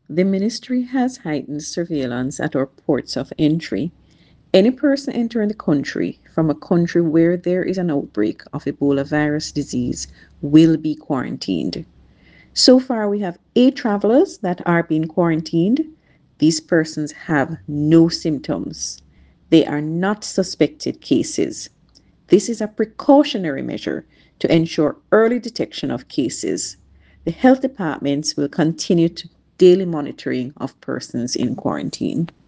The ministry has heightened surveillance at our ports of entry. Any person entering the country from a country where there is an outbreak of Ebola virus disease will be quarantined. So far, we have 8 travelers that are being quarantined. These persons have no symptoms. They are not suspected cases. This is a precautionary measure to ensure early detection of cases. The health departments will continue to daily monitoring of persons in quarantine.